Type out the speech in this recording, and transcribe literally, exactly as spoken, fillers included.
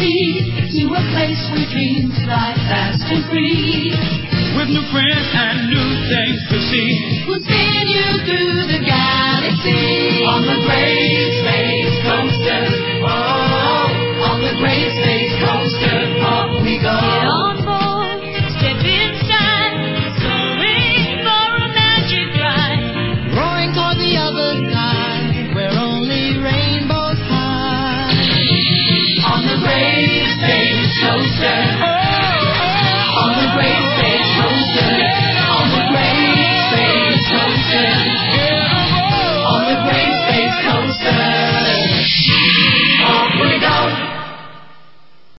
galaxy, to a place where dreams fly fast and free. With new friends and new things to see. We'll spin you through the galaxy on the great space